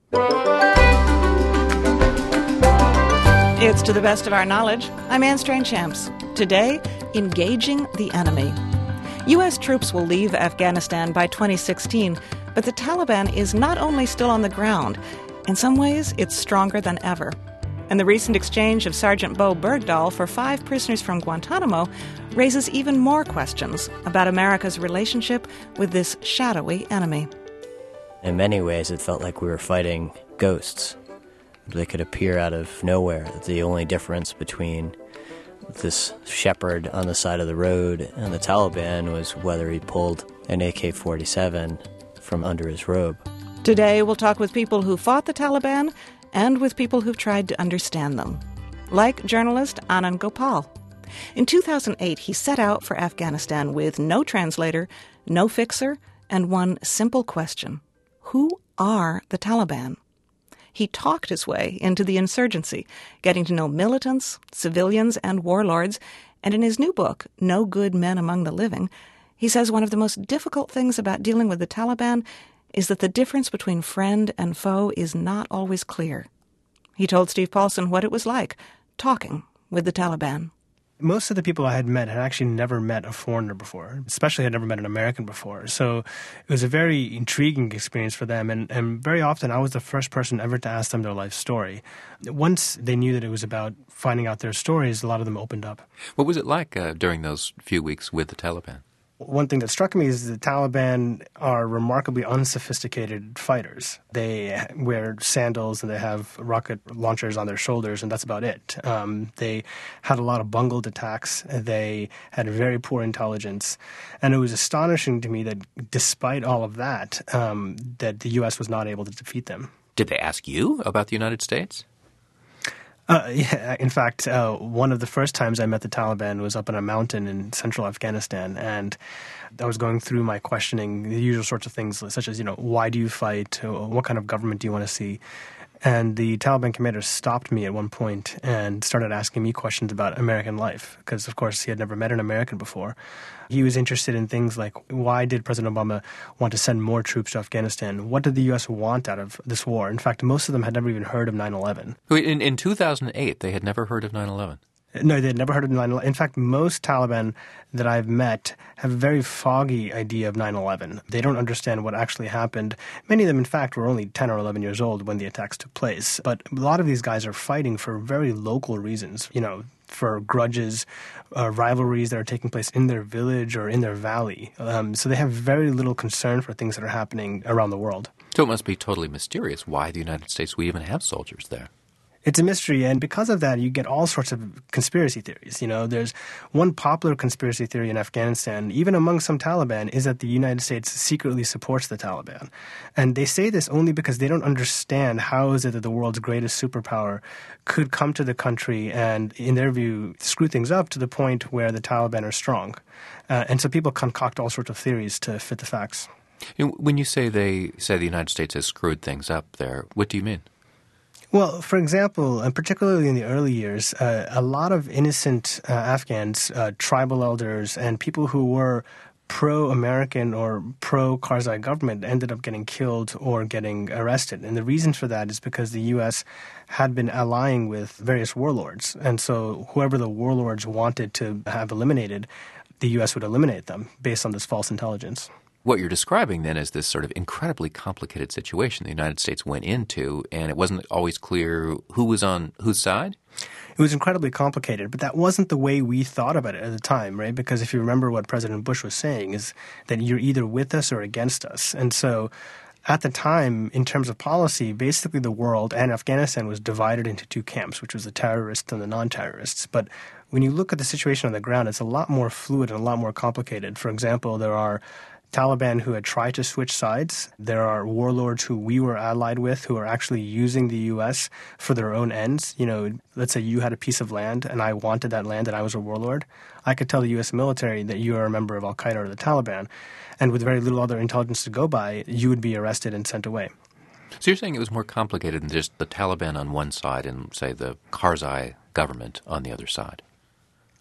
It's To the Best of Our Knowledge. I'm Anne Strange-Champs. Today, engaging the enemy. U.S. troops will leave Afghanistan by 2016, but the Taliban is not only still on the ground, in some ways it's stronger than ever. And the recent exchange of Sergeant Bo Bergdahl for 5 prisoners from Guantanamo raises even more questions about America's relationship with this shadowy enemy. In many ways, it felt like we were fighting ghosts. They could appear out of nowhere. The only difference between this shepherd on the side of the road and the Taliban was whether he pulled an AK-47 from under his robe. Today, we'll talk with people who fought the Taliban and with people who've tried to understand them, like journalist Anand Gopal. In 2008, he set out for Afghanistan with no translator, no fixer, and one simple question. Who are the Taliban? He talked his way into the insurgency, getting to know militants, civilians, and warlords, and in his new book, No Good Men Among the Living, he says one of the most difficult things about dealing with the Taliban is that the difference between friend and foe is not always clear. He told Steve Paulson what it was like talking with the Taliban. Most of the people I had met had actually never met a foreigner before, especially had never met an American before. So it was a very intriguing experience for them. And very often I was the first person ever to ask them their life story. Once they knew that it was about finding out their stories, a lot of them opened up. What was it like during those few weeks with the Taliban? One thing that struck me is the Taliban are remarkably unsophisticated fighters. They wear sandals and they have rocket launchers on their shoulders, and that's about it. They had a lot of bungled attacks. They had very poor intelligence. And it was astonishing to me that despite all of that, that the U.S. was not able to defeat them. Did they ask you about the United States? Yeah, in fact, one of the first times I met the Taliban was up on a mountain in central Afghanistan, and I was going through my questioning, the usual sorts of things, such as, why do you fight? What kind of government do you want to see? And the Taliban commander stopped me at one point and started asking me questions about American life, because, of course, he had never met an American before. He was interested in things like, why did President Obama want to send more troops to Afghanistan? What did the U.S. want out of this war? In fact, most of them had never even heard of 9/11. In 2008, they had never heard of 9/11. No, they had never heard of 9/11. In fact, most Taliban that I've met have a very foggy idea of 9/11. They don't understand what actually happened. Many of them, in fact, were only 10 or 11 years old when the attacks took place. But a lot of these guys are fighting for very local reasons, for grudges, rivalries that are taking place in their village or in their valley. So they have very little concern for things that are happening around the world. So it must be totally mysterious why the United States would even have soldiers there. It's a mystery, and because of that, you get all sorts of conspiracy theories. There's one popular conspiracy theory in Afghanistan, even among some Taliban, is that the United States secretly supports the Taliban. And they say this only because they don't understand how is it that the world's greatest superpower could come to the country and, in their view, screw things up to the point where the Taliban are strong. And so people concoct all sorts of theories to fit the facts. When you say the United States has screwed things up there, what do you mean? Well, for example, and particularly in the early years, a lot of innocent Afghans, tribal elders, and people who were pro-American or pro-Karzai government ended up getting killed or getting arrested. And the reason for that is because the U.S. had been allying with various warlords. And so whoever the warlords wanted to have eliminated, the U.S. would eliminate them based on this false intelligence. What you're describing then is this sort of incredibly complicated situation the United States went into, and it wasn't always clear who was on whose side? It was incredibly complicated, but that wasn't the way we thought about it at the time, right? Because if you remember what President Bush was saying is that you're either with us or against us. And so at the time, in terms of policy, basically the world and Afghanistan was divided into two camps, which was the terrorists and the non-terrorists. But when you look at the situation on the ground, it's a lot more fluid and a lot more complicated. For example, there are Taliban who had tried to switch sides. There are warlords who we were allied with who are actually using the U.S. for their own ends. Let's say you had a piece of land and I wanted that land and I was a warlord. I could tell the U.S. military that you are a member of Al-Qaeda or the Taliban. And with very little other intelligence to go by, you would be arrested and sent away. So you're saying it was more complicated than just the Taliban on one side and, say, the Karzai government on the other side?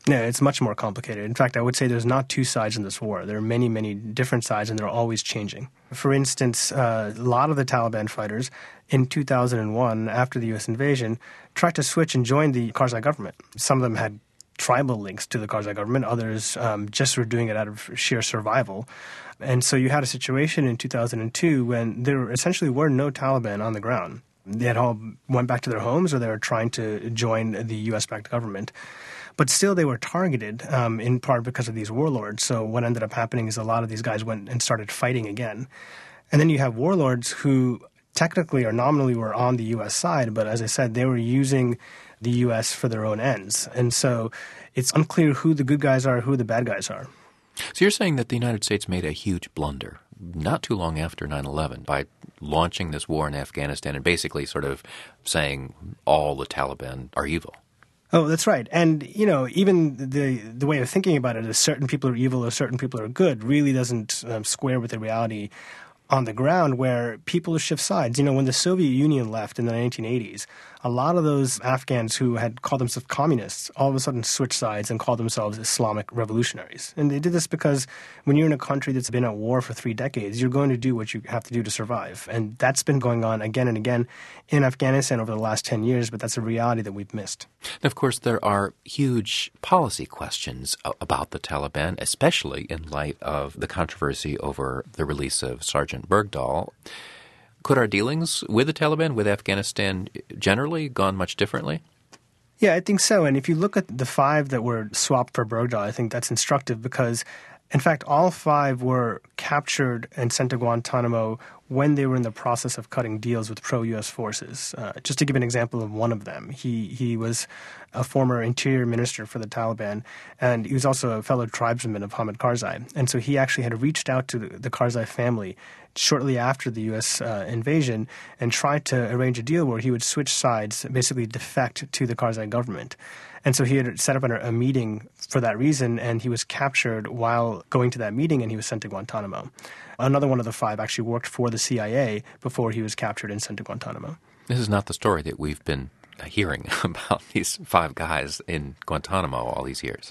No, it's much more complicated. In fact, I would say there's not two sides in this war. There are many, many different sides, and they're always changing. For instance, a lot of the Taliban fighters in 2001, after the U.S. invasion, tried to switch and join the Karzai government. Some of them had tribal links to the Karzai government. Others just were doing it out of sheer survival. And so you had a situation in 2002 when there essentially were no Taliban on the ground. They had all went back to their homes, or they were trying to join the U.S.-backed government. But still, they were targeted in part because of these warlords. So what ended up happening is a lot of these guys went and started fighting again. And then you have warlords who technically or nominally were on the U.S. side, but as I said, they were using the U.S. for their own ends. And so it's unclear who the good guys are, who the bad guys are. So you're saying that the United States made a huge blunder not too long after 9/11 by launching this war in Afghanistan and basically sort of saying all the Taliban are evil. Oh, that's right. And, even the way of thinking about it is certain people are evil or certain people are good really doesn't square with the reality on the ground, where people shift sides. When the Soviet Union left in the 1980s, a lot of those Afghans who had called themselves communists all of a sudden switched sides and called themselves Islamic revolutionaries. And they did this because when you're in a country that's been at war for 3 decades, you're going to do what you have to do to survive. And that's been going on again and again in Afghanistan over the last 10 years, but that's a reality that we've missed. Of course, there are huge policy questions about the Taliban, especially in light of the controversy over the release of Sergeant Bergdahl. Could our dealings with the Taliban, with Afghanistan generally, gone much differently? Yeah, I think so. And if you look at the 5 that were swapped for Bergdahl, I think that's instructive because, in fact, all 5 were captured and sent to Guantanamo when they were in the process of cutting deals with pro-U.S. forces. Just to give an example of one of them, he was a former interior minister for the Taliban, and he was also a fellow tribesman of Hamid Karzai. And so he actually had reached out to the Karzai family shortly after the U.S. Invasion and tried to arrange a deal where he would switch sides, basically defect to the Karzai government. And so he had set up a meeting for that reason, and he was captured while going to that meeting, and he was sent to Guantanamo. Another one of the 5 actually worked for the CIA before he was captured and sent to Guantanamo. This is not the story that we've been hearing about these 5 guys in Guantanamo all these years.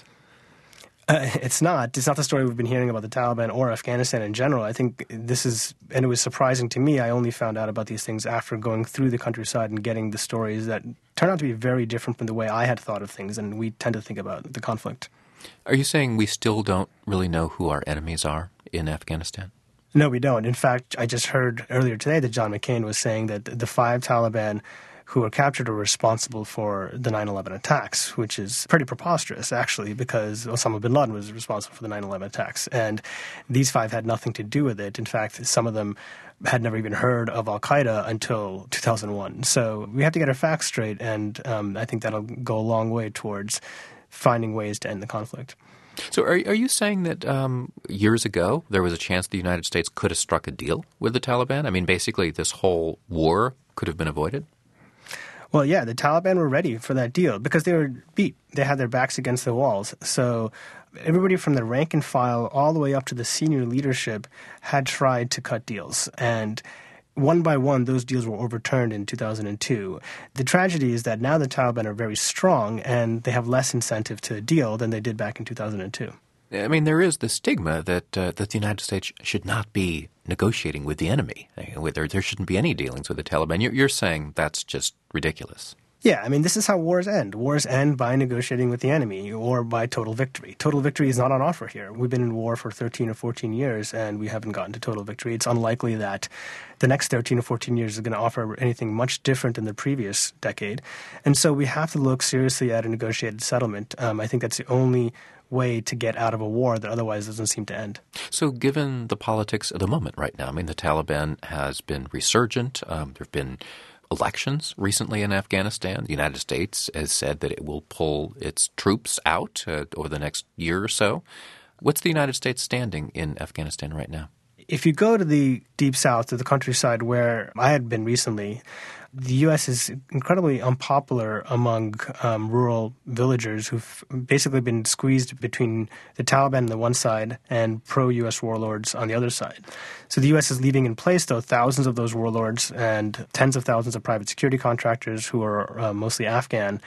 It's not. It's not the story we've been hearing about the Taliban or Afghanistan in general. I think this is, and it was surprising to me, I only found out about these things after going through the countryside and getting the stories that turn out to be very different from the way I had thought of things, and we tend to think about the conflict. Are you saying we still don't really know who our enemies are in Afghanistan? No, we don't. In fact, I just heard earlier today that John McCain was saying that the 5 Taliban who were captured are responsible for the 9/11 attacks, which is pretty preposterous, actually, because Osama bin Laden was responsible for the 9/11 attacks. And these 5 had nothing to do with it. In fact, some of them had never even heard of al-Qaeda until 2001. So we have to get our facts straight, and I think that'll go a long way towards finding ways to end the conflict. So are you saying that years ago there was a chance the United States could have struck a deal with the Taliban? I mean, basically this whole war could have been avoided? Well, yeah, the Taliban were ready for that deal because they were beat. They had their backs against the walls. So everybody from the rank and file all the way up to the senior leadership had tried to cut deals. And one by one, those deals were overturned in 2002. The tragedy is that now the Taliban are very strong and they have less incentive to deal than they did back in 2002. I mean, there is the stigma that the United States should not be negotiating with the enemy. There shouldn't be any dealings with the Taliban. You're saying that's just ridiculous. Yeah, I mean, this is how wars end. Wars end by negotiating with the enemy or by total victory. Total victory is not on offer here. We've been in war for 13 or 14 years, and we haven't gotten to total victory. It's unlikely that the next 13 or 14 years is going to offer anything much different than the previous decade. And so we have to look seriously at a negotiated settlement. I think that's the only way to get out of a war that otherwise doesn't seem to end. So given the politics of the moment right now, I mean, the Taliban has been resurgent. There have been elections recently in Afghanistan. The United States has said that it will pull its troops out over the next year or so. What's the United States standing in Afghanistan right now? If you go to the deep south, to the countryside where I had been recently, the U.S. is incredibly unpopular among rural villagers who've basically been squeezed between the Taliban on the one side and pro-U.S. warlords on the other side. So the U.S. is leaving in place, though, thousands of those warlords and tens of thousands of private security contractors who are mostly Afghan.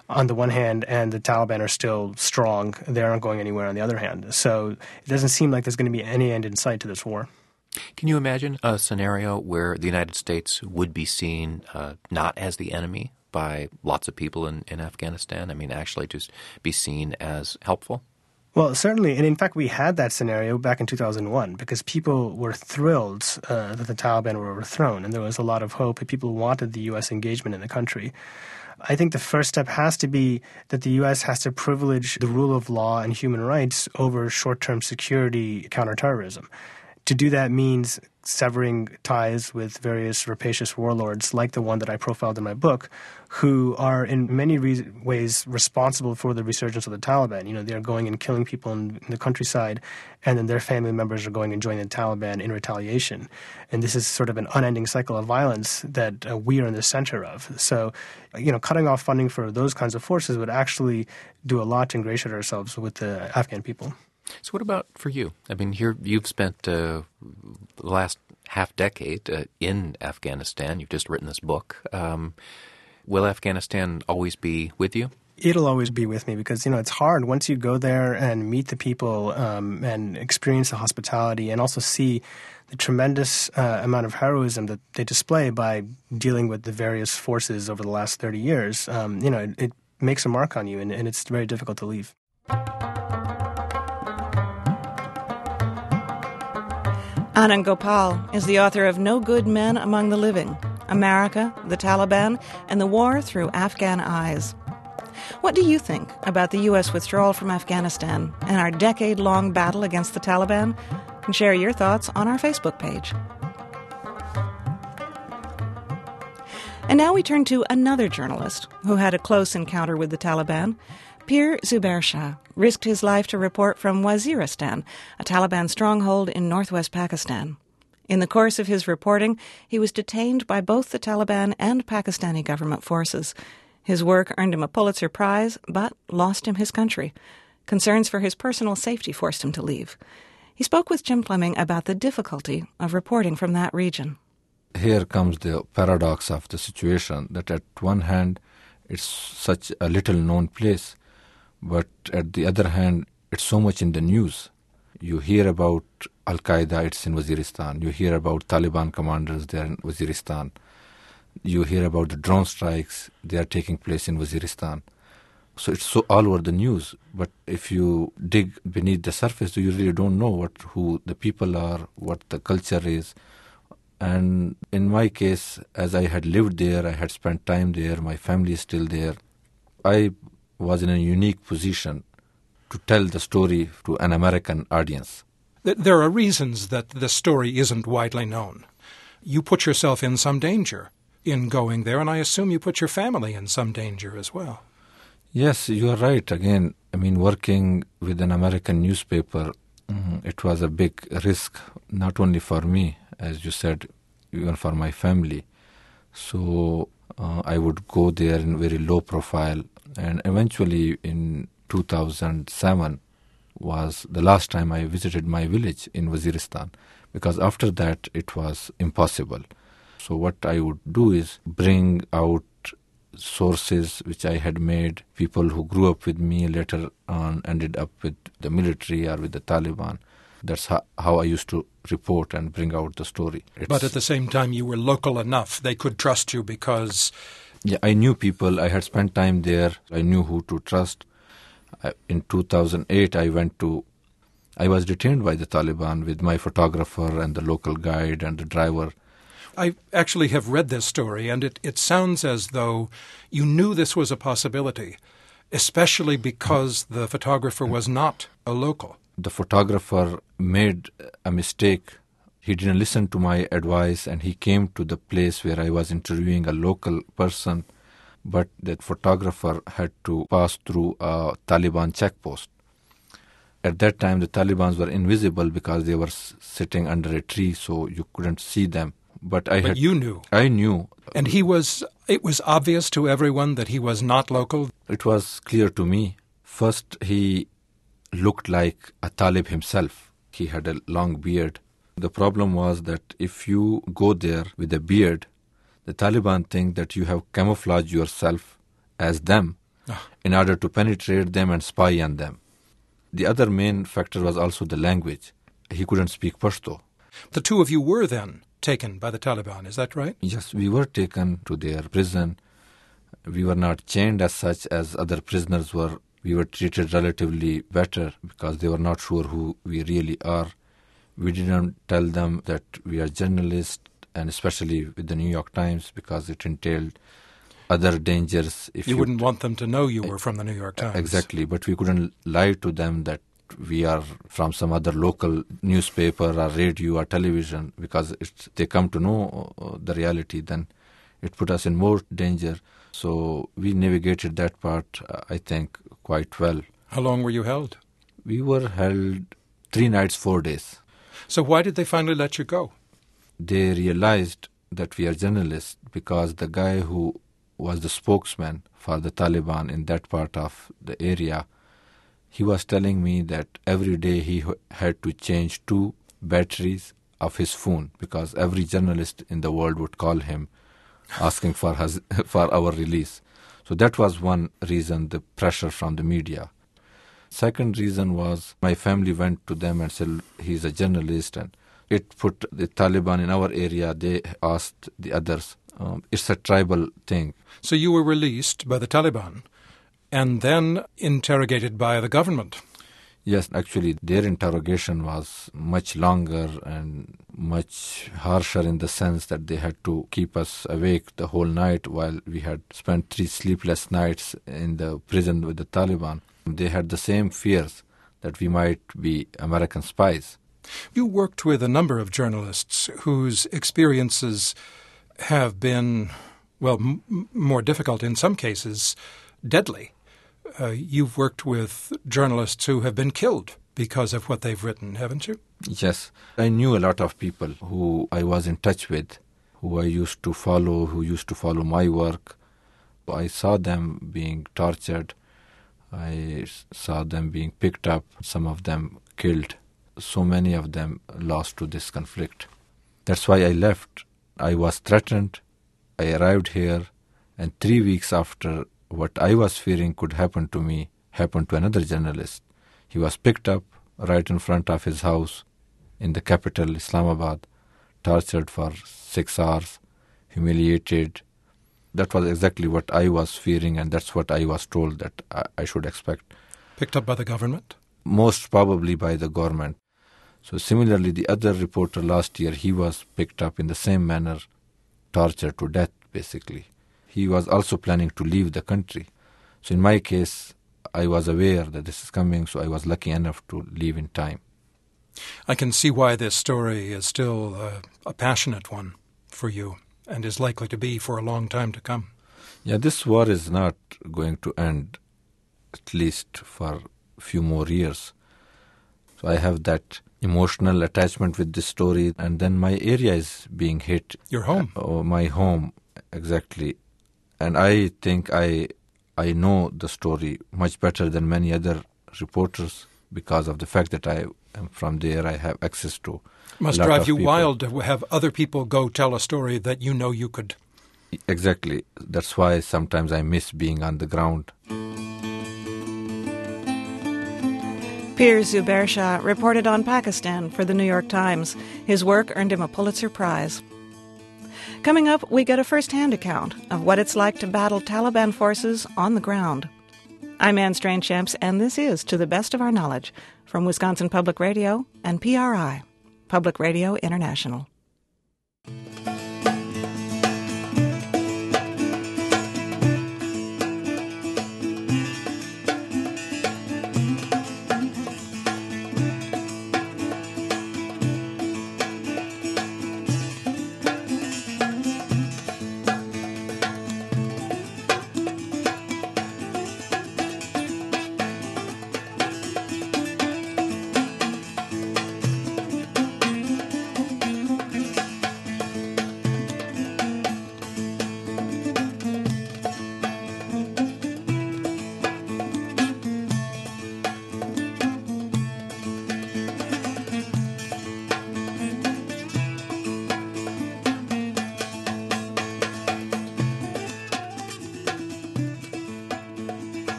on the one hand, and the Taliban are still strong. They aren't going anywhere on the other hand. So it doesn't seem like there's going to be any end in sight to this war. Can you imagine a scenario where the United States would be seen not as the enemy by lots of people in Afghanistan? I mean, actually just be seen as helpful? Well, certainly. And in fact, we had that scenario back in 2001 because people were thrilled that the Taliban were overthrown. And there was a lot of hope that people wanted the U.S. engagement in the country. I think the first step has to be that the U.S. has to privilege the rule of law and human rights over short-term security counterterrorism. To do that means severing ties with various rapacious warlords like the one that I profiled in my book, who are in many ways responsible for the resurgence of the Taliban. You know, they're going and killing people in the countryside, and then their family members are going and joining the Taliban in retaliation. And this is sort of an unending cycle of violence that we are in the center of. So, you know, cutting off funding for those kinds of forces would actually do a lot to ingratiate ourselves with the Afghan people. So what about for you? I mean, here you've spent the last half-decade in Afghanistan. You've just written this book. Will Afghanistan always be with you? It'll always be with me because, you know, it's hard once you go there and meet the people and experience the hospitality and also see the tremendous amount of heroism that they display by dealing with the various forces over the last 30 years. You know, it makes a mark on you and it's very difficult to leave. Anand Gopal is the author of No Good Men Among the Living, America, the Taliban, and the War Through Afghan Eyes. What do you think about the U.S. withdrawal from Afghanistan and our decade-long battle against the Taliban? And share your thoughts on our Facebook page. And now we turn to another journalist who had a close encounter with the Taliban. Pir Zubair Shah risked his life to report from Waziristan, a Taliban stronghold in northwest Pakistan. In the course of his reporting, he was detained by both the Taliban and Pakistani government forces. His work earned him a Pulitzer Prize, but lost him his country. Concerns for his personal safety forced him to leave. He spoke with Jim Fleming about the difficulty of reporting from that region. Here comes the paradox of the situation, that at one hand, it's such a little-known place, but at the other hand, it's so much in the news. You hear about Al-Qaeda, it's in Waziristan. You hear about Taliban commanders there in Waziristan. You hear about the drone strikes, they are taking place in Waziristan. So it's so all over the news. But if you dig beneath the surface, you really don't know who the people are, what the culture is. And in my case, as I had lived there, I had spent time there, my family is still there, I was in a unique position to tell the story to an American audience. There are reasons that the story isn't widely known. You put yourself in some danger in going there, and I assume you put your family in some danger as well. Yes, you are right. Again, I mean, working with an American newspaper, it was a big risk, not only for me, as you said, even for my family. So I would go there in very low profile, and eventually in 2007 was the last time I visited my village in Waziristan, because after that it was impossible. So what I would do is bring out sources which I had made, people who grew up with me later on ended up with the military or with the Taliban. That's how I used to report and bring out the story. But at the same time, you were local enough. They could trust you because... Yeah, I knew people. I had spent time there. I knew who to trust. In 2008, I was detained by the Taliban with my photographer and the local guide and the driver. I actually have read this story, and it sounds as though you knew this was a possibility, especially because the photographer was not a local. The photographer made a mistake. He didn't listen to my advice, and he came to the place where I was interviewing a local person, but that photographer had to pass through a Taliban checkpost. At that time, the Talibans were invisible because they were sitting under a tree, so you couldn't see them. But you knew. I knew. And it was obvious to everyone that he was not local? It was clear to me. First, he looked like a Talib himself. He had a long beard. The problem was that if you go there with a beard, the Taliban think that you have camouflaged yourself as them. in order to penetrate them and spy on them. The other main factor was also the language. He couldn't speak Pashto. The two of you were then taken by the Taliban, is that right? Yes, we were taken to their prison. We were not chained as such as other prisoners were. We were treated relatively better because they were not sure who we really are. We didn't tell them that we are journalists, and especially with the New York Times, because it entailed other dangers. If you wouldn't want them to know you were from the New York Times. Exactly, but we couldn't lie to them that we are from some other local newspaper or radio or television, because if they come to know the reality, then it put us in more danger. So we navigated that part, I think, quite well. How long were you held? We were held 3 nights, 4 days. So why did they finally let you go? They realized that we are journalists because the guy who was the spokesman for the Taliban in that part of the area, he was telling me that every day he had to change 2 batteries of his phone because every journalist in the world would call him asking for our release. So that was one reason, the pressure from the media. Second reason was my family went to them and said, he's a journalist, and it put the Taliban in our area. They asked the others. It's a tribal thing. So you were released by the Taliban and then interrogated by the government. Yes, actually, their interrogation was much longer and much harsher in the sense that they had to keep us awake the whole night while we had spent 3 sleepless nights in the prison with the Taliban. They had the same fears that we might be American spies. You worked with a number of journalists whose experiences have been, well, more difficult in some cases, deadly. You've worked with journalists who have been killed because of what they've written, haven't you? Yes. I knew a lot of people who I was in touch with, who I used to follow, who used to follow my work. I saw them being tortured. I saw them being picked up, some of them killed. So many of them lost to this conflict. That's why I left. I was threatened. I arrived here, and 3 weeks after, what I was fearing could happen to me happened to another journalist. He was picked up right in front of his house in the capital, Islamabad, tortured for 6 hours, humiliated. That was exactly what I was fearing, and that's what I was told that I should expect. Picked up by the government? Most probably by the government. So similarly, the other reporter last year, he was picked up in the same manner, tortured to death, basically. He was also planning to leave the country. So in my case, I was aware that this is coming, so I was lucky enough to leave in time. I can see why this story is still a passionate one for you and is likely to be for a long time to come. Yeah, this war is not going to end, at least for a few more years. So I have that emotional attachment with this story, and then my area is being hit. Your home? My home, exactly. And I think I know the story much better than many other reporters because of the fact that I am from there. I have access to Must a lot drive of you people. wild to have other people go tell a story that you know you could. Exactly. That's why sometimes I miss being on the ground. Pir Zubair Shah reported on Pakistan for the New York Times. His work earned him a Pulitzer Prize. Coming up, we get a first-hand account of what it's like to battle Taliban forces on the ground. I'm Anne Strainchamps, and this is To the Best of Our Knowledge from Wisconsin Public Radio and PRI, Public Radio International.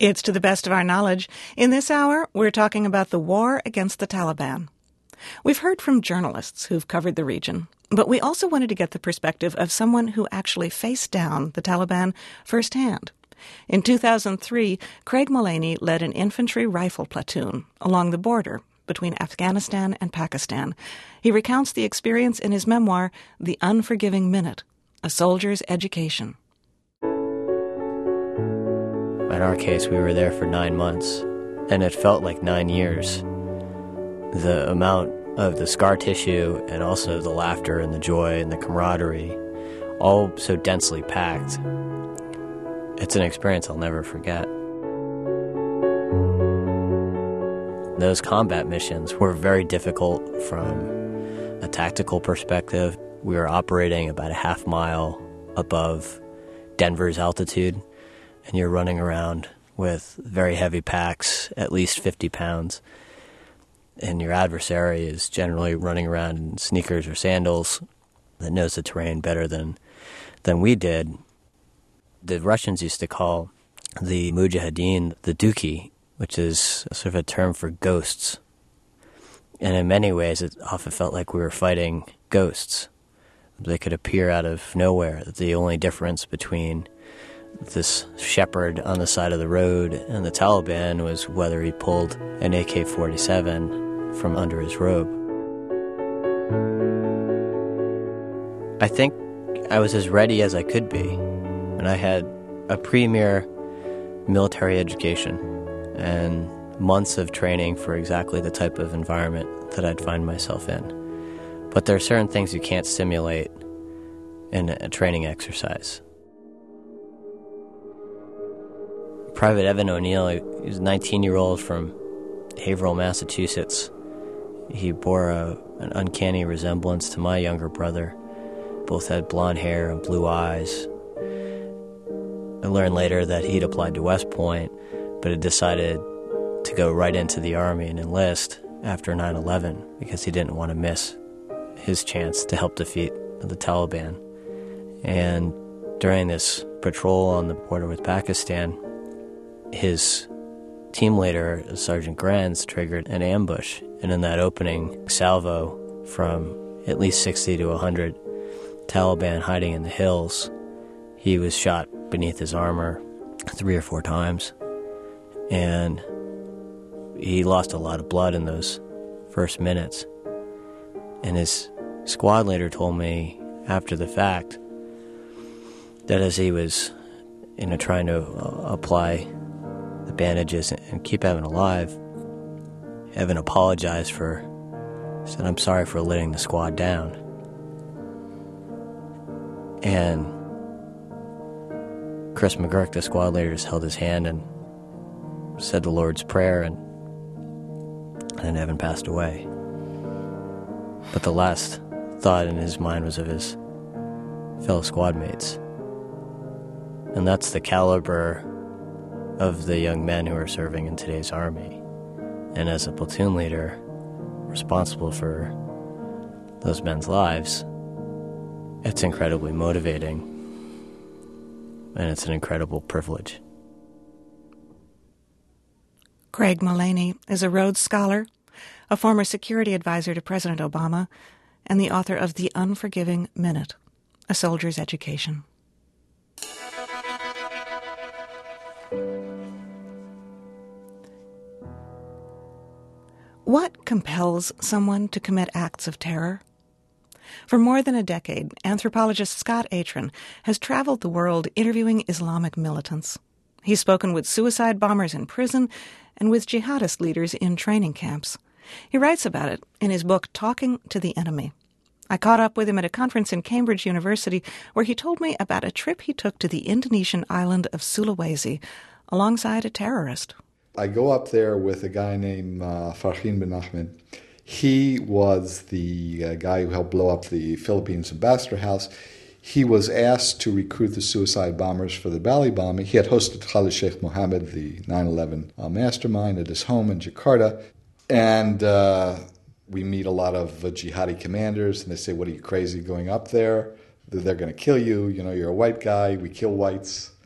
It's To the Best of Our Knowledge. In this hour, we're talking about the war against the Taliban. We've heard from journalists who've covered the region, but we also wanted to get the perspective of someone who actually faced down the Taliban firsthand. In 2003, Craig Mullaney led an infantry rifle platoon along the border between Afghanistan and Pakistan. He recounts the experience in his memoir, The Unforgiving Minute, A Soldier's Education. In our case, we were there for 9 months, and it felt like 9 years. The amount of the scar tissue and also the laughter and the joy and the camaraderie, all so densely packed. It's an experience I'll never forget. Those combat missions were very difficult from a tactical perspective. We were operating about a half mile above Denver's altitude, and you're running around with very heavy packs, at least 50 pounds, and your adversary is generally running around in sneakers or sandals that knows the terrain better than we did. The Russians used to call the Mujahideen the Duki, which is sort of a term for ghosts. And in many ways, it often felt like we were fighting ghosts. They could appear out of nowhere. The only difference between this shepherd on the side of the road and the Taliban was whether he pulled an AK-47 from under his robe. I think I was as ready as I could be, and I had a premier military education and months of training for exactly the type of environment that I'd find myself in. But there are certain things you can't simulate in a training exercise. Private Evan O'Neill, he was a 19-year-old from Haverhill, Massachusetts. He bore an uncanny resemblance to my younger brother. Both had blonde hair and blue eyes. I learned later that he'd applied to West Point, but had decided to go right into the Army and enlist after 9/11 because he didn't want to miss his chance to help defeat the Taliban. And during this patrol on the border with Pakistan, his team leader, Sergeant Granz, triggered an ambush, and in that opening salvo from at least 60 to 100 Taliban hiding in the hills, he was shot beneath his armor 3 or 4 times, and he lost a lot of blood in those first minutes. And his squad leader told me after the fact that as he was trying to apply the bandages and keep Evan alive, Evan apologized said, "I'm sorry for letting the squad down." And Chris McGurk, the squad leader, just held his hand and said the Lord's Prayer, and Evan passed away. But the last thought in his mind was of his fellow squad mates. And that's the caliber of the young men who are serving in today's Army. And as a platoon leader responsible for those men's lives, it's incredibly motivating, and it's an incredible privilege. Craig Mullaney is a Rhodes Scholar, a former security advisor to President Obama, and the author of The Unforgiving Minute, A Soldier's Education. What compels someone to commit acts of terror? For more than a decade, anthropologist Scott Atran has traveled the world interviewing Islamic militants. He's spoken with suicide bombers in prison and with jihadist leaders in training camps. He writes about it in his book, Talking to the Enemy. I caught up with him at a conference in Cambridge University where he told me about a trip he took to the Indonesian island of Sulawesi alongside a terrorist. I go up there with a guy named Farhin bin Ahmed. He was the guy who helped blow up the Philippines ambassador house. He was asked to recruit the suicide bombers for the Bali bombing. He had hosted Khalid Sheikh Mohammed, the 9/11 mastermind, at his home in Jakarta. And we meet a lot of jihadi commanders, and they say, "What are you, crazy, going up there? They're going to kill you. You know, you're a white guy. We kill whites."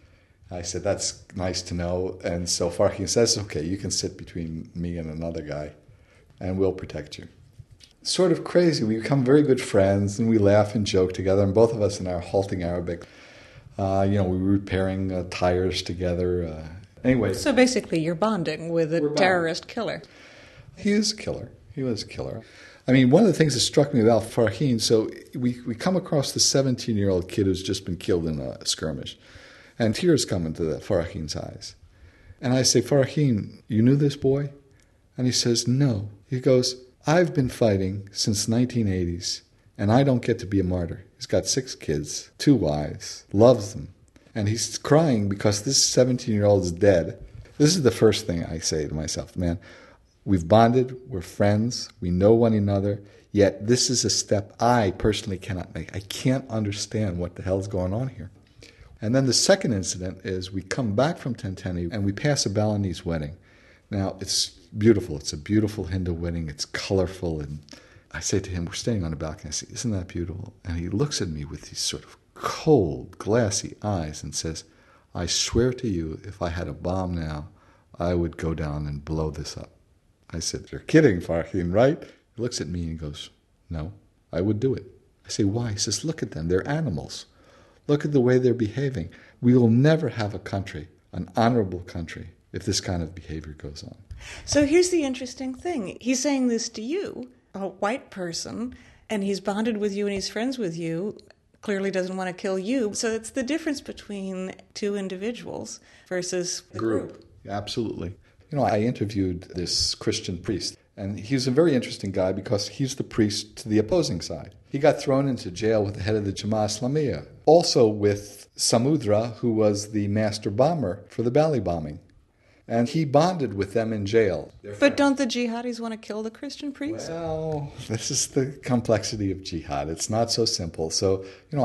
I said, that's nice to know. And so Farheen says, okay, you can sit between me and another guy, and we'll protect you. Sort of crazy. We become very good friends, and we laugh and joke together, and both of us in our halting Arabic. We were repairing tires together. Anyway. So basically you're bonding with a terrorist killer. He is a killer. He was a killer. I mean, one of the things that struck me about Farheen, so we come across the 17-year-old kid who's just been killed in a skirmish, and tears come into Farheen's eyes. And I say, Farheen, you knew this boy? And he says, no. He goes, I've been fighting since the 1980s, and I don't get to be a martyr. He's got 6 kids, 2 wives, loves them. And he's crying because this 17-year-old is dead. This is the first thing I say to myself, man, we've bonded, we're friends, we know one another, yet this is a step I personally cannot make. I can't understand what the hell's going on here. And then the second incident is we come back from Tenteni and we pass a Balinese wedding. Now, it's beautiful. It's a beautiful Hindu wedding. It's colorful. And I say to him, we're standing on a balcony. I say, isn't that beautiful? And he looks at me with these sort of cold, glassy eyes and says, I swear to you, if I had a bomb now, I would go down and blow this up. I said, you're kidding, Farheen, right? He looks at me and goes, no, I would do it. I say, why? He says, look at them. They're animals. Look at the way they're behaving. We will never have a country, an honorable country, if this kind of behavior goes on. So here's the interesting thing. He's saying this to you, a white person, and he's bonded with you and he's friends with you, clearly doesn't want to kill you. So it's the difference between 2 individuals versus the group. Absolutely. I interviewed this Christian priest, and he's a very interesting guy because he's the priest to the opposing side. He got thrown into jail with the head of the Jamaat Islamiyah, also with Samudra, who was the master bomber for the Bali bombing. And he bonded with them in jail. But don't the jihadis want to kill the Christian priest? Well, this is the complexity of jihad. It's not so simple. So,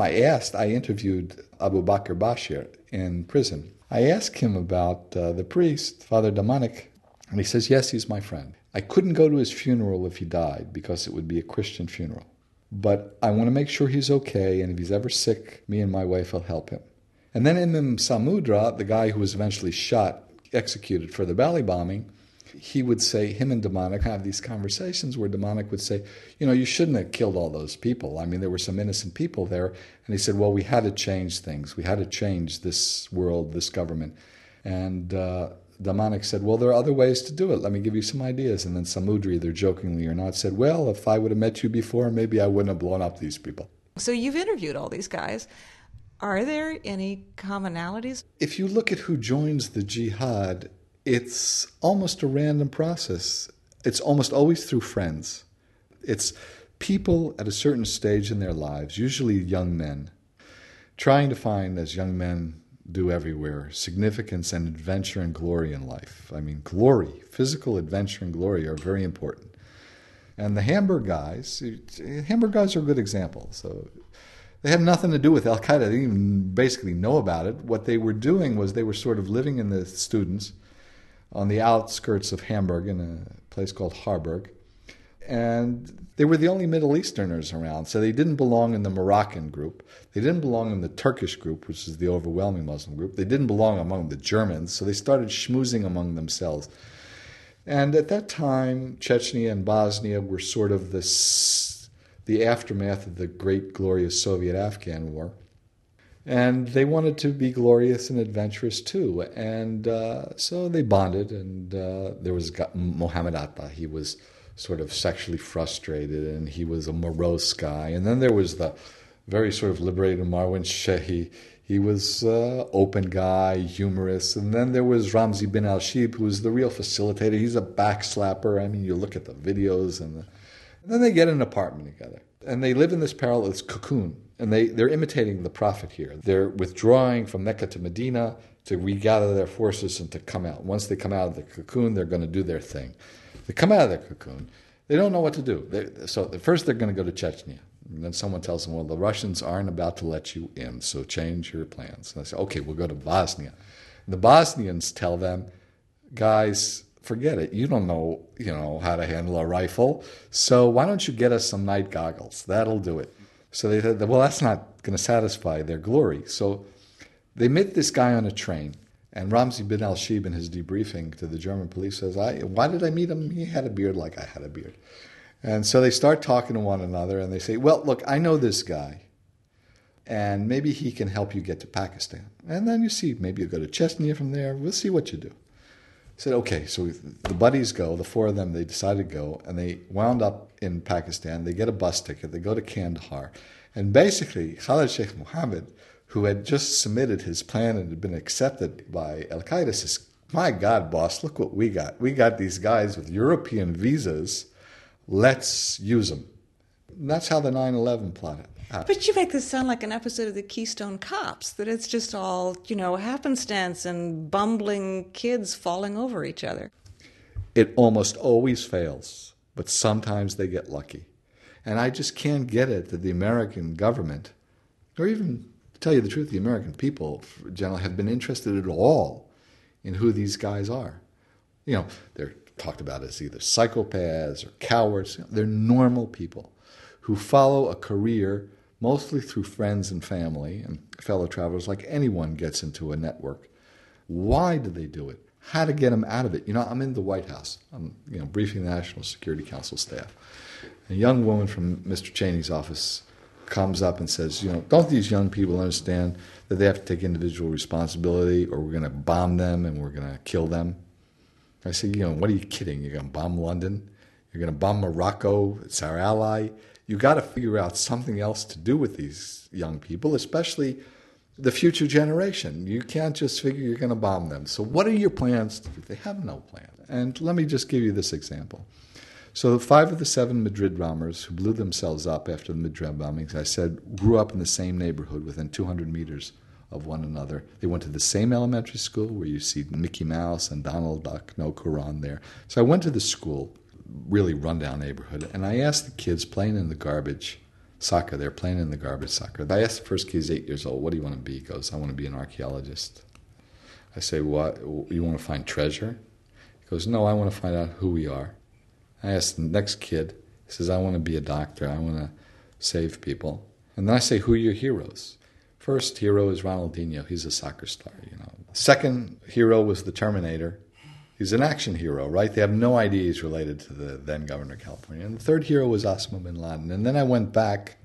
I interviewed Abu Bakr Bashir in prison. I asked him about the priest, Father Damanik, and he says, yes, he's my friend. I couldn't go to his funeral if he died because it would be a Christian funeral. But I want to make sure he's okay, and if he's ever sick, me and my wife will help him. And then Imam Samudra, the guy who was eventually executed for the Bali bombing, he would say, him and Damanik have these conversations where Damanik would say, you shouldn't have killed all those people. I mean, there were some innocent people there. And he said, well, we had to change things. We had to change this world, this government. And Damanik said, well, there are other ways to do it. Let me give you some ideas. And then Samudra, either jokingly or not, said, well, if I would have met you before, maybe I wouldn't have blown up these people. So you've interviewed all these guys. Are there any commonalities? If you look at who joins the jihad, it's almost a random process. It's almost always through friends. It's people at a certain stage in their lives, usually young men, trying to find, as young men do everywhere, significance and adventure and glory in life. I mean, glory, physical adventure and glory are very important. And the Hamburg guys are a good example. So they had nothing to do with Al-Qaeda. They didn't even basically know about it. What they were doing was they were sort of living in the students on the outskirts of Hamburg in a place called Harburg. And they were the only Middle Easterners around, so they didn't belong in the Moroccan group. They didn't belong in the Turkish group, which is the overwhelming Muslim group. They didn't belong among the Germans, so they started schmoozing among themselves. And at that time, Chechnya and Bosnia were sort of the aftermath of the great, glorious Soviet-Afghan war. And they wanted to be glorious and adventurous too. And so they bonded, and there was Mohammed Atta. He was sort of sexually frustrated, and he was a morose guy. And then there was the very sort of liberated Marwan Shehi. He was an open guy, humorous. And then there was Ramzi bin Al-Shib, who was the real facilitator. He's a backslapper. I mean, you look at the videos. And then they get an apartment together. And they live in this parallel cocoon. And they're imitating the Prophet here. They're withdrawing from Mecca to Medina to regather their forces and to come out. Once they come out of the cocoon, they're going to do their thing. They come out of their cocoon. They don't know what to do. So first they're going to go to Chechnya. And then someone tells them, well, the Russians aren't about to let you in, so change your plans. And they say, okay, we'll go to Bosnia. And the Bosnians tell them, guys, forget it. You don't know, how to handle a rifle. So why don't you get us some night goggles? That'll do it. So they said, well, that's not going to satisfy their glory. So They met this guy on a train, and Ramzi bin al-Shib in his debriefing to the German police says, why did I meet him? He had a beard like I had a beard. And so they start talking to one another, and they say, well, look, I know this guy, and maybe he can help you get to Pakistan. And then you see, maybe you go to Chechnya from there. We'll see what you do. I said, okay, so the buddies go, the four of them, they decided to go, and they wound up in Pakistan. They get a bus ticket. They go to Kandahar. And basically, Khalid Sheikh Mohammed, who had just submitted his plan and had been accepted by Al-Qaeda, says, my God, boss, look what we got. We got these guys with European visas. Let's use them. And that's how the 9/11 plot happened. But you make this sound like an episode of the Keystone Cops, that it's just all, happenstance and bumbling kids falling over each other. It almost always fails, but sometimes they get lucky. And I just can't get it that the American government, or even, to tell you the truth, the American people, in general, have been interested at all in who these guys are. They're talked about as either psychopaths or cowards. They're normal people who follow a career mostly through friends and family and fellow travelers, like anyone gets into a network. Why do they do it? How to get them out of it? I'm in the White House. I'm briefing the National Security Council staff. A young woman from Mr. Cheney's office comes up and says, don't these young people understand that they have to take individual responsibility, or we're going to bomb them and we're going to kill them? I say, what are you kidding? You're going to bomb London? You're going to bomb Morocco? It's our ally. You got to figure out something else to do with these young people, especially the future generation. You can't just figure you're going to bomb them. So what are your plans to do? They have no plan. And let me just give you this example. So 5 of the 7 Madrid bombers who blew themselves up after the Madrid bombings, I said, grew up in the same neighborhood within 200 meters of one another. They went to the same elementary school where you see Mickey Mouse and Donald Duck, no Quran there. So I went to the school, really rundown neighborhood, and I asked the kids playing in the garbage soccer. They're playing in the garbage soccer. I asked the first kid, he's 8 years old, what do you want to be? He goes, I want to be an archaeologist. I say, what? You want to find treasure? He goes, no, I want to find out who we are. I asked the next kid, he says, I want to be a doctor. I want to save people. And then I say, who are your heroes? First hero is Ronaldinho. He's a soccer star, Second hero was the Terminator. He's an action hero, right? They have no idea he's related to the then governor of California. And the third hero was Osama bin Laden. And then I went back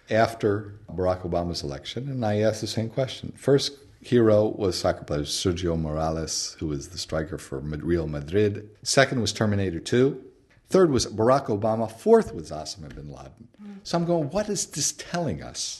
after Barack Obama's election, and I asked the same question. First hero was soccer player Sergio Morales, who was the striker for Real Madrid. Second was Terminator 2. Third was Barack Obama. Fourth was Osama bin Laden. So I'm going, what is this telling us?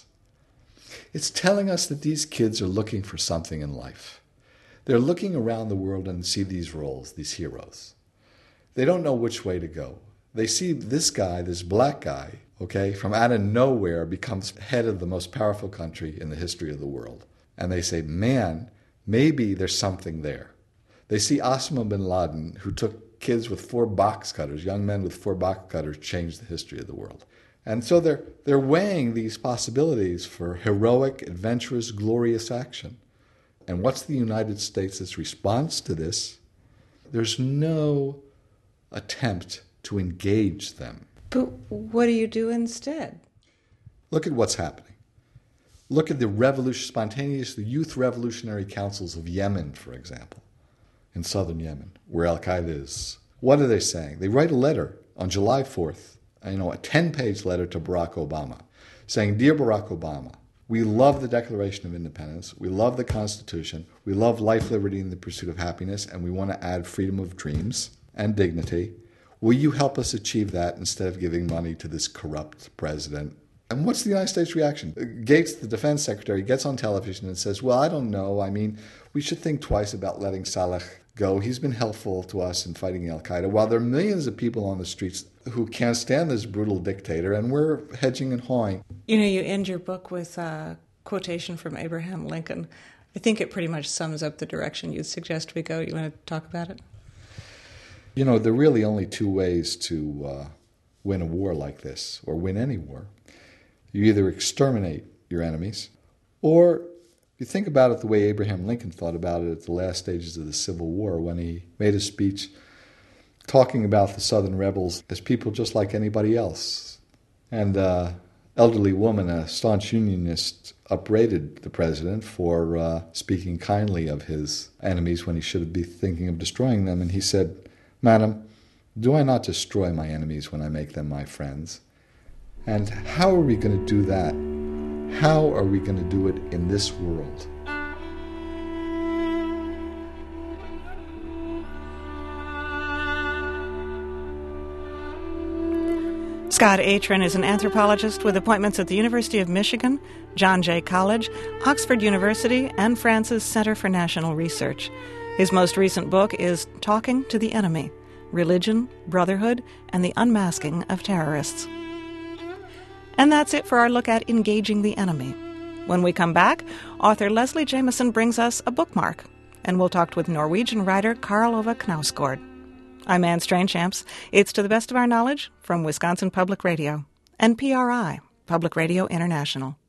It's telling us that these kids are looking for something in life. They're looking around the world and see these roles, these heroes. They don't know which way to go. They see this guy, this black guy, from out of nowhere becomes head of the most powerful country in the history of the world. And they say, man, maybe there's something there. They see Osama bin Laden, who took kids with 4 box cutters, young men with 4 box cutters, changed the history of the world. And so they're weighing these possibilities for heroic, adventurous, glorious action. And what's the United States' response to this? There's no attempt to engage them. But what do you do instead? Look at what's happening. Look at the spontaneous youth revolutionary councils of Yemen, for example, in southern Yemen, where Al-Qaeda is. What are they saying? They write a letter on July 4th, a 10-page letter to Barack Obama, saying, Dear Barack Obama, we love the Declaration of Independence, we love the Constitution, we love life, liberty, and the pursuit of happiness, and we want to add freedom of dreams and dignity. Will you help us achieve that instead of giving money to this corrupt president? And what's the United States reaction? Gates, the defense secretary, gets on television and says, well, I don't know. I mean, we should think twice about letting Saleh go. He's been helpful to us in fighting Al-Qaeda, while there are millions of people on the streets who can't stand this brutal dictator, and we're hedging and hawing. You end your book with a quotation from Abraham Lincoln. I think it pretty much sums up the direction you suggest we go. You want to talk about it? There are really only 2 ways to win a war like this, or win any war. You either exterminate your enemies, or you think about it the way Abraham Lincoln thought about it at the last stages of the Civil War, when he made a speech talking about the Southern rebels as people just like anybody else. And elderly woman, a staunch unionist, upbraided the president for speaking kindly of his enemies when he should be thinking of destroying them. And he said, "Madam, do I not destroy my enemies when I make them my friends? And how are we going to do that? How are we going to do it in this world?" Scott Atran is an anthropologist with appointments at the University of Michigan, John Jay College, Oxford University, and France's Center for National Research. His most recent book is Talking to the Enemy: Religion, Brotherhood, and the Unmasking of Terrorists. And that's it for our look at Engaging the Enemy. When we come back, author Leslie Jamison brings us a bookmark, and we'll talk with Norwegian writer Karl Ove Knausgård. I'm Anne Strainchamps. It's To the Best of Our Knowledge from Wisconsin Public Radio and PRI, Public Radio International.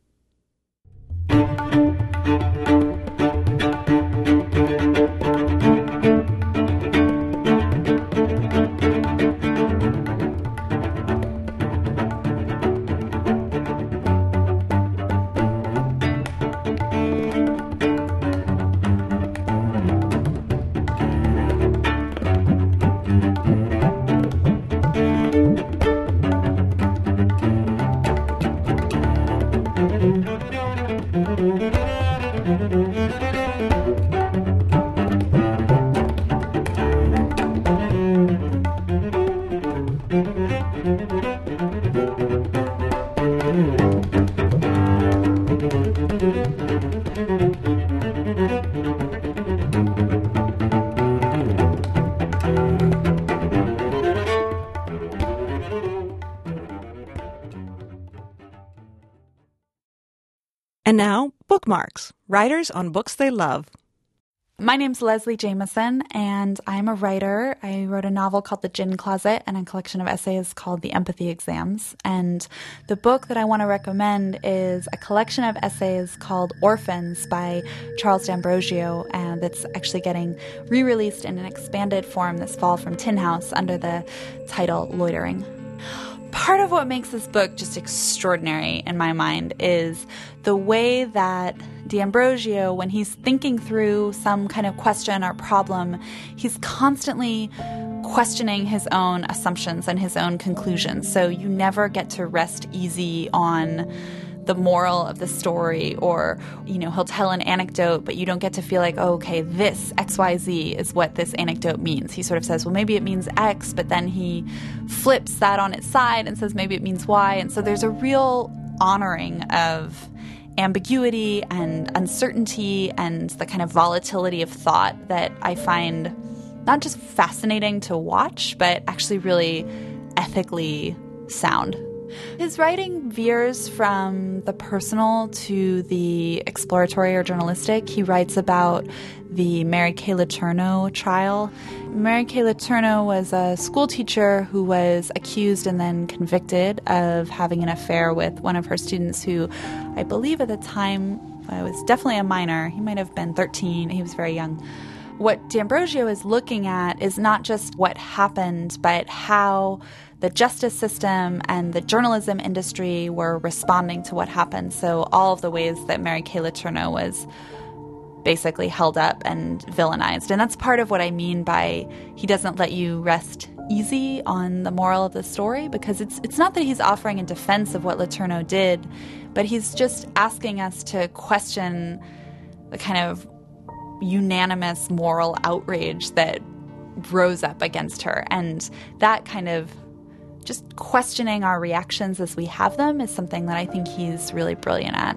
And now, bookmarks. Writers on books they love. My name's Leslie Jamison, and I'm a writer. I wrote a novel called The Gin Closet and a collection of essays called The Empathy Exams. And the book that I want to recommend is a collection of essays called Orphans by Charles D'Ambrosio, and that's actually getting re-released in an expanded form this fall from Tin House under the title Loitering. Part of what makes this book just extraordinary in my mind is the way that D'Ambrosio, when he's thinking through some kind of question or problem, he's constantly questioning his own assumptions and his own conclusions. So you never get to rest easy on the moral of the story, or, he'll tell an anecdote, but you don't get to feel like, oh, okay, this XYZ is what this anecdote means. He sort of says, well, maybe it means X, but then he flips that on its side and says maybe it means Y. And so there's a real honoring of ambiguity and uncertainty and the kind of volatility of thought that I find not just fascinating to watch, but actually really ethically sound. His writing veers from the personal to the exploratory or journalistic. He writes about the Mary Kay Letourneau trial. Mary Kay Letourneau was a school teacher who was accused and then convicted of having an affair with one of her students who, I believe at the time, was definitely a minor. He might have been 13. He was very young. What D'Ambrosio is looking at is not just what happened, but how the justice system and the journalism industry were responding to what happened. So all of the ways that Mary Kay Letourneau was basically held up and villainized. And that's part of what I mean by he doesn't let you rest easy on the moral of the story, because it's not that he's offering a defense of what Letourneau did, but he's just asking us to question the kind of unanimous moral outrage that rose up against her. And that kind of just questioning our reactions as we have them is something that I think he's really brilliant at.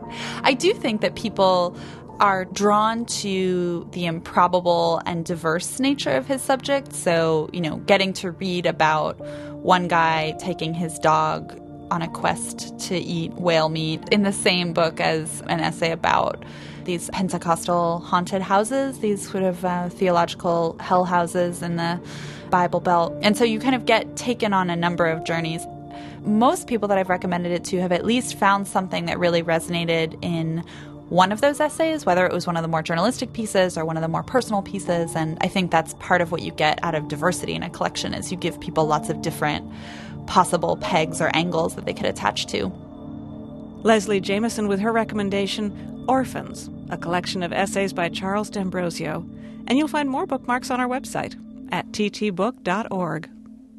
I do think that people are drawn to the improbable and diverse nature of his subject. So, getting to read about one guy taking his dog on a quest to eat whale meat in the same book as an essay about these Pentecostal haunted houses, these sort of theological hell houses in the Bible Belt. And so you kind of get taken on a number of journeys. Most people that I've recommended it to have at least found something that really resonated in one of those essays, whether it was one of the more journalistic pieces or one of the more personal pieces. And I think that's part of what you get out of diversity in a collection, is you give people lots of different possible pegs or angles that they could attach to. Leslie Jameson with her recommendation, Orphans, a collection of essays by Charles D'Ambrosio. And you'll find more bookmarks on our website at ttbook.org.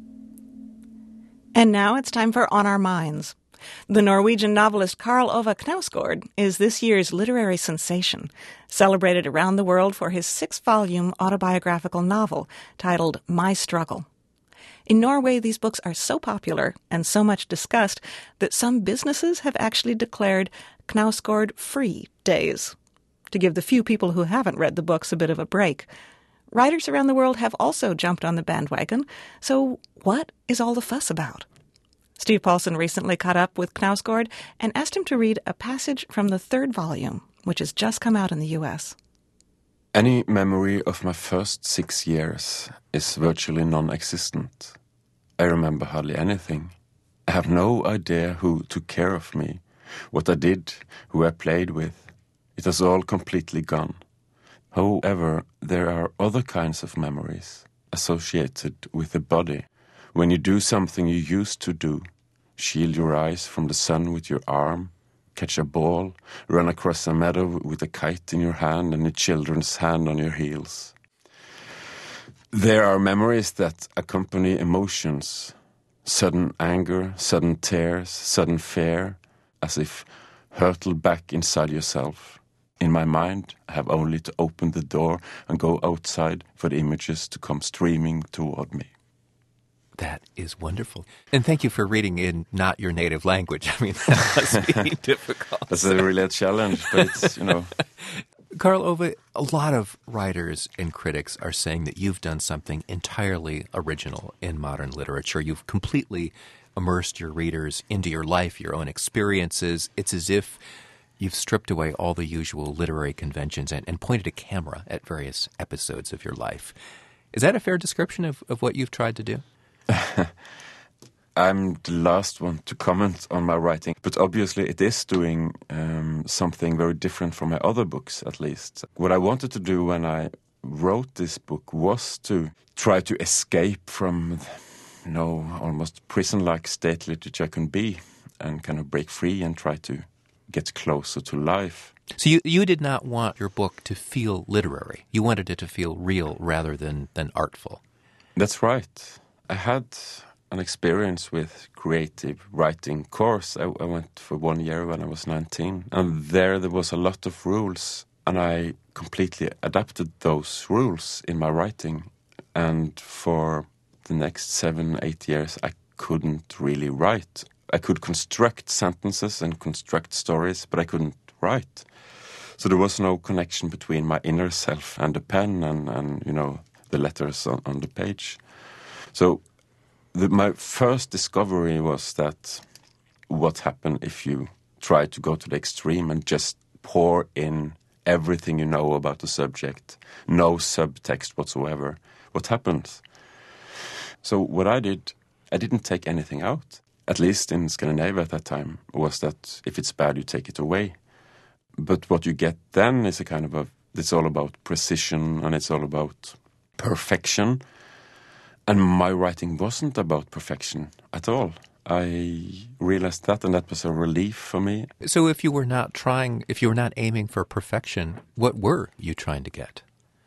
And now it's time for On Our Minds. The Norwegian novelist Karl Ove Knausgård is this year's literary sensation, celebrated around the world for his 6-volume autobiographical novel titled My Struggle. In Norway, these books are so popular and so much discussed that some businesses have actually declared Knausgård-free days, to give the few people who haven't read the books a bit of a break. Writers around the world have also jumped on the bandwagon, so what is all the fuss about? Steve Paulson recently caught up with Knausgård and asked him to read a passage from the 3rd volume, which has just come out in the U.S. Any memory of my first 6 years is virtually non-existent. I remember hardly anything. I have no idea who took care of me, what I did, who I played with. It is all completely gone. However, there are other kinds of memories associated with the body. When you do something you used to do, shield your eyes from the sun with your arm, catch a ball, run across a meadow with a kite in your hand and a children's hand on your heels. There are memories that accompany emotions, sudden anger, sudden tears, sudden fear, as if hurtled back inside yourself. In my mind, I have only to open the door and go outside for the images to come streaming toward me. That is wonderful. And thank you for reading in not your native language. I mean, that must be difficult. That's really a challenge, but it's, Karl Ove, a lot of writers and critics are saying that you've done something entirely original in modern literature. You've completely immersed your readers into your life, your own experiences. It's as if you've stripped away all the usual literary conventions and pointed a camera at various episodes of your life. Is that a fair description of what you've tried to do? I'm the last one to comment on my writing, but obviously it is doing something very different from my other books, at least. What I wanted to do when I wrote this book was to try to escape from, almost prison-like state literature can be, and kind of break free and try to get closer to life. So you did not want your book to feel literary. You wanted it to feel real rather than artful. That's right. I had an experience with creative writing course. I went for 1 year when I was 19, and there was a lot of rules, and I completely adapted those rules in my writing. And for the next 7-8 years, I couldn't really write. I could construct sentences and construct stories, but I couldn't write. So there was no connection between my inner self and the pen and the letters on the page. So my first discovery was that what happened if you try to go to the extreme and just pour in everything you know about the subject, no subtext whatsoever. What happens? So what I did, I didn't take anything out, at least in Scandinavia at that time, was that if it's bad, you take it away. But what you get then is it's all about precision and it's all about perfection. And my writing wasn't about perfection at all. I realized that, and that was a relief for me. So if you were not aiming for perfection, what were you trying to get?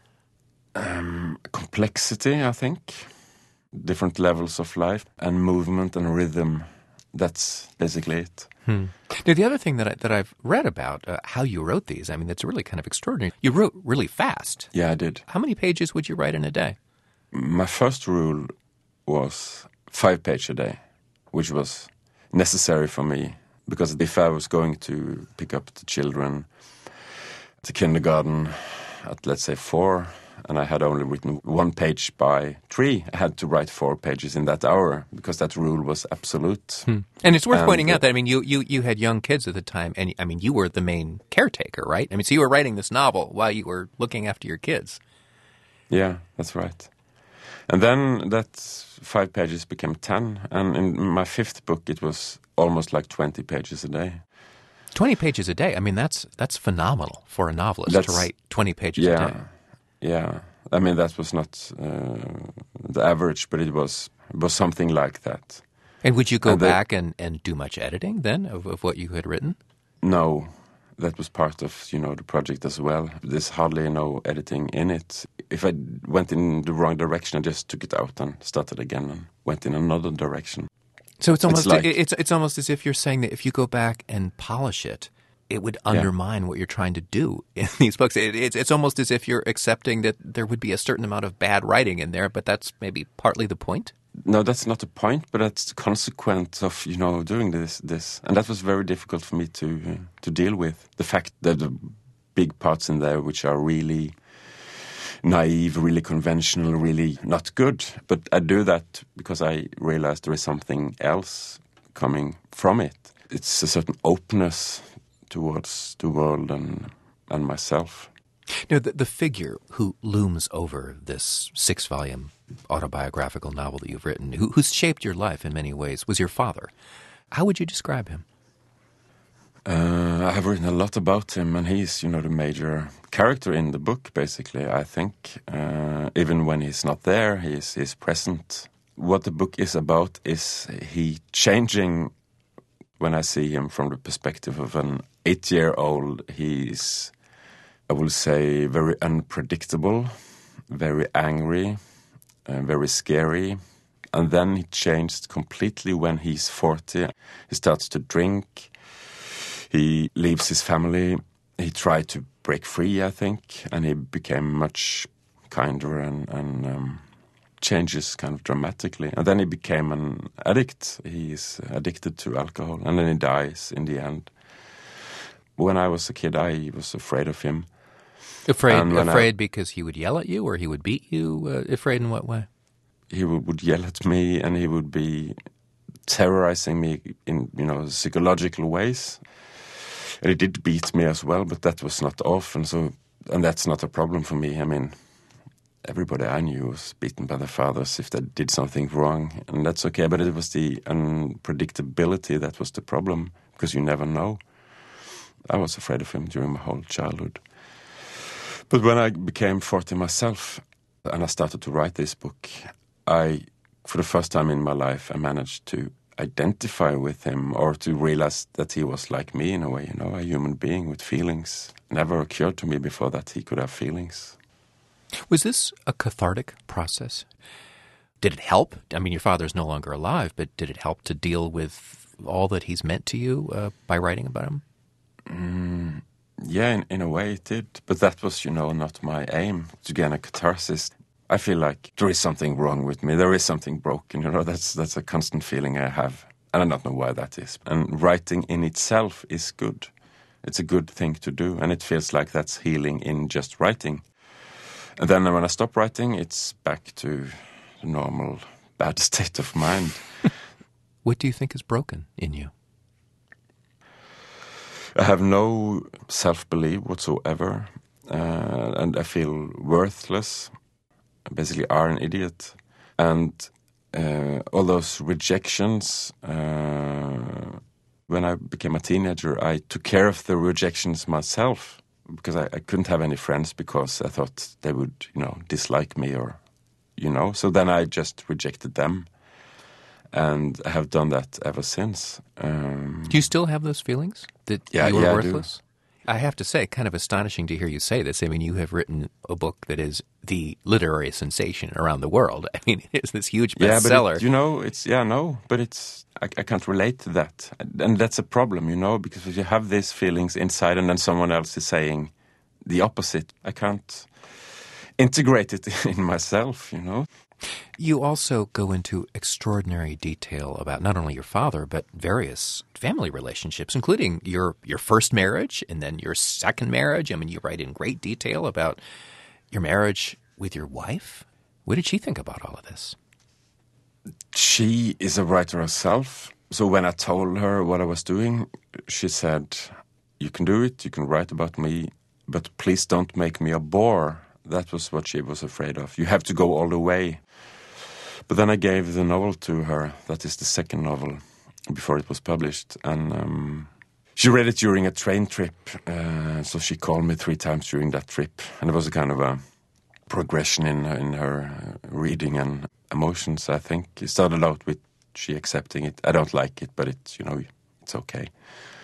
Complexity, I think. Different levels of life and movement and rhythm. That's basically it. Now, the other thing that I've read about how you wrote these, I mean, it's really kind of extraordinary. You wrote really fast. Yeah, I did. How many pages would you write in a day? My first rule was 5 pages a day, which was necessary for me, because if I was going to pick up the children at the kindergarten at, let's say, 4, and I had only written 1 page by 3, I had to write 4 pages in that hour, because that rule was absolute. And it's worth pointing out that, I mean, you had young kids at the time, and, I mean, you were the main caretaker, right? I mean, so you were writing this novel while you were looking after your kids. Yeah, that's right. And then that 5 pages became 10, and in my 5th book it was almost like 20 pages a day. 20 pages a day? I mean, that's phenomenal for a novelist to write 20 pages a day. Yeah. I mean, that was not the average, but it was something like that. And would you go back and do much editing then of what you had written? No, that was part of, the project as well. There's hardly no editing in it. If I went in the wrong direction, I just took it out and started again and went in another direction. So it's almost like, it's almost as if you're saying that if you go back and polish it, it would undermine what you're trying to do in these books. It's almost as if you're accepting that there would be a certain amount of bad writing in there, but that's maybe partly the point? No, that's not the point, but that's the consequence of, doing this. And that was very difficult for me to deal with. The fact that the big parts in there which are really naive, really conventional, really not good. But I do that because I realized there is something else coming from it. It's a certain openness towards the world and myself. The figure who looms over this 6-volume autobiographical novel that you've written, who's shaped your life in many ways, was your father. How would you describe him? I have written a lot about him, and he's, the major character in the book, basically, I think. Even when he's not there, he's present. What the book is about is he changing. When I see him from the perspective of an 8-year-old, he's, I will say, very unpredictable, very angry, very scary. And then he changed completely when he's 40. He starts to drink. He leaves his family. He tried to break free, I think, and he became much kinder and changes kind of dramatically. And then he became an addict. He's addicted to alcohol, and then he dies in the end. When I was a kid, I was afraid of him. Afraid because he would yell at you or he would beat you? Afraid in what way? He would yell at me, and he would be terrorizing me in, psychological ways. And he did beat me as well, but that was not often. And that's not a problem for me. I mean, everybody I knew was beaten by their fathers if they did something wrong, and that's okay. But it was the unpredictability that was the problem, because you never know. I was afraid of him during my whole childhood. But when I became 40 myself, and I started to write this book, for the first time in my life, I managed to identify with him, or to realize that he was like me in a way, a human being with feelings. Never occurred to me before that he could have feelings. Was this a cathartic process? Did it help? I mean, your father's no longer alive, but did it help to deal with all that he's meant to you by writing about him? Yeah, in a way it did. But that was, not my aim, to gain a catharsis. I feel like there is something wrong with me. There is something broken, That's a constant feeling I have. And I don't know why that is. And writing in itself is good. It's a good thing to do. And it feels like that's healing in just writing. And then when I stop writing, it's back to the normal bad state of mind. What do you think is broken in you? I have no self-belief whatsoever, and I feel worthless. I basically are an idiot. And all those rejections, when I became a teenager, I took care of the rejections myself, because I couldn't have any friends because I thought they would, dislike me or, So then I just rejected them. And I have done that ever since. Do you still have those feelings that you were worthless? I have to say, kind of astonishing to hear you say this. I mean, you have written a book that is the literary sensation around the world. I mean, it's this huge bestseller. I can't relate to that. And that's a problem, because if you have these feelings inside and then someone else is saying the opposite, I can't integrate it in myself, You also go into extraordinary detail about not only your father, but various family relationships, including your first marriage and then your second marriage. I mean, you write in great detail about your marriage with your wife. What did she think about all of this? She is a writer herself. So when I told her what I was doing, she said, "You can do it, you can write about me, but please don't make me a bore." That was what she was afraid of. You have to go all the way. But then I gave the novel to her. That is the second novel, before it was published. And she read it during a train trip. So she called me 3 times during that trip. And it was a kind of a progression in her reading and emotions, I think. It started out with she accepting it. I don't like it, but it's, it's okay.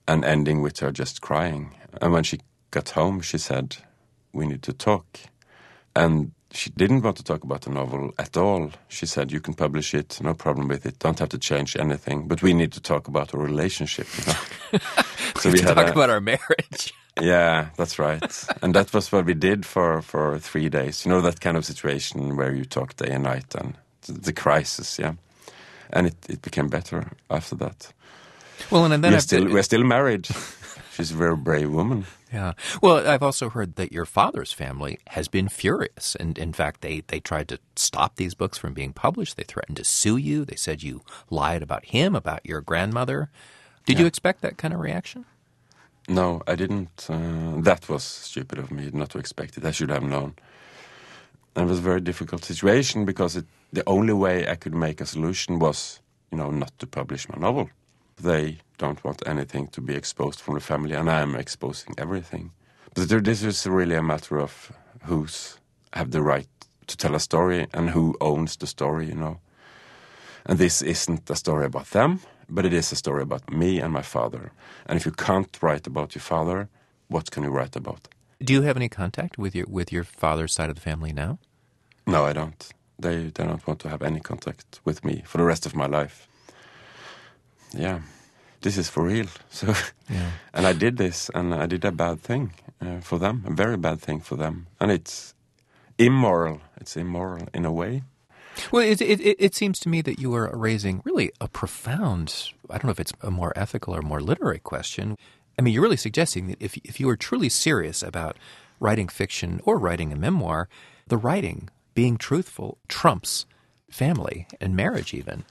and ending with her just crying. And when she got home, she said, "We need to talk." And she didn't want to talk about the novel at all. She said, "You can publish it, no problem with it, don't have to change anything, but we need to talk about our relationship." You know? So we had to talk about our marriage. Yeah, that's right. And that was what we did for 3 days. You know, that kind of situation where you talk day and night, and the crisis, yeah. And it became better after that. Well, and then we're still married. She's a very brave woman. Yeah. Well, I've also heard that your father's family has been furious. And in fact, they tried to stop these books from being published. They threatened to sue you. They said you lied about him, about your grandmother. Did you expect that kind of reaction? No, I didn't. That was stupid of me not to expect it. I should have known. And it was a very difficult situation because the only way I could make a solution was, you know, not to publish my novel. They don't want anything to be exposed from the family, and I am exposing everything. But this is really a matter of who's have the right to tell a story and who owns the story, you know. And this isn't a story about them, but it is a story about me and my father. And if you can't write about your father, what can you write about? Do you have any contact with your father's side of the family now? No, I don't. They don't want to have any contact with me for the rest of my life. Yeah, this is for real. So, yeah. And I did this, and I did a bad thing for them, a very bad thing for them. And it's immoral. It's immoral in a way. Well, it seems to me that you are raising really a profound, I don't know if it's a more ethical or more literary question. I mean, you're really suggesting that if you are truly serious about writing fiction or writing a memoir, the writing, being truthful, trumps family and marriage even.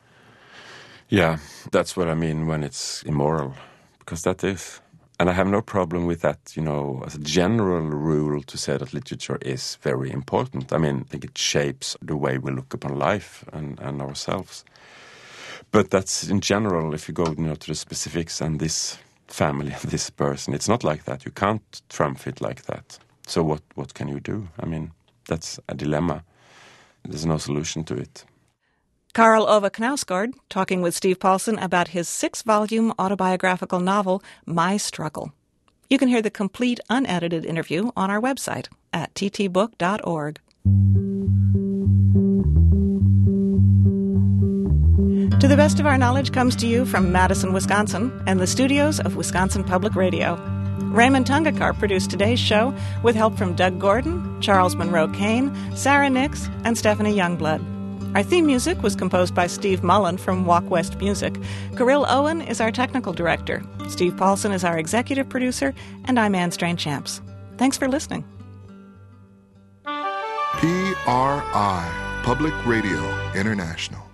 Yeah, that's what I mean when it's immoral, because that is. And I have no problem with that, you know, as a general rule to say that literature is very important. I mean, I think it shapes the way we look upon life and ourselves. But that's in general, if you go, you know, to the specifics and this family, this person, it's not like that. You can't trump it like that. So what can you do? I mean, that's a dilemma. There's no solution to it. Karl Ove Knausgård talking with Steve Paulson about his 6-volume autobiographical novel, My Struggle. You can hear the complete unedited interview on our website at ttbook.org. To the Best of Our Knowledge comes to you from Madison, Wisconsin, and the studios of Wisconsin Public Radio. Raymond Tungakar produced today's show with help from Doug Gordon, Charles Monroe Kane, Sarah Nix, and Stephanie Youngblood. Our theme music was composed by Steve Mullen from Walk West Music. Kirill Owen is our technical director. Steve Paulson is our executive producer, and I'm Anne Strain-Champs. Thanks for listening. PRI, Public Radio International.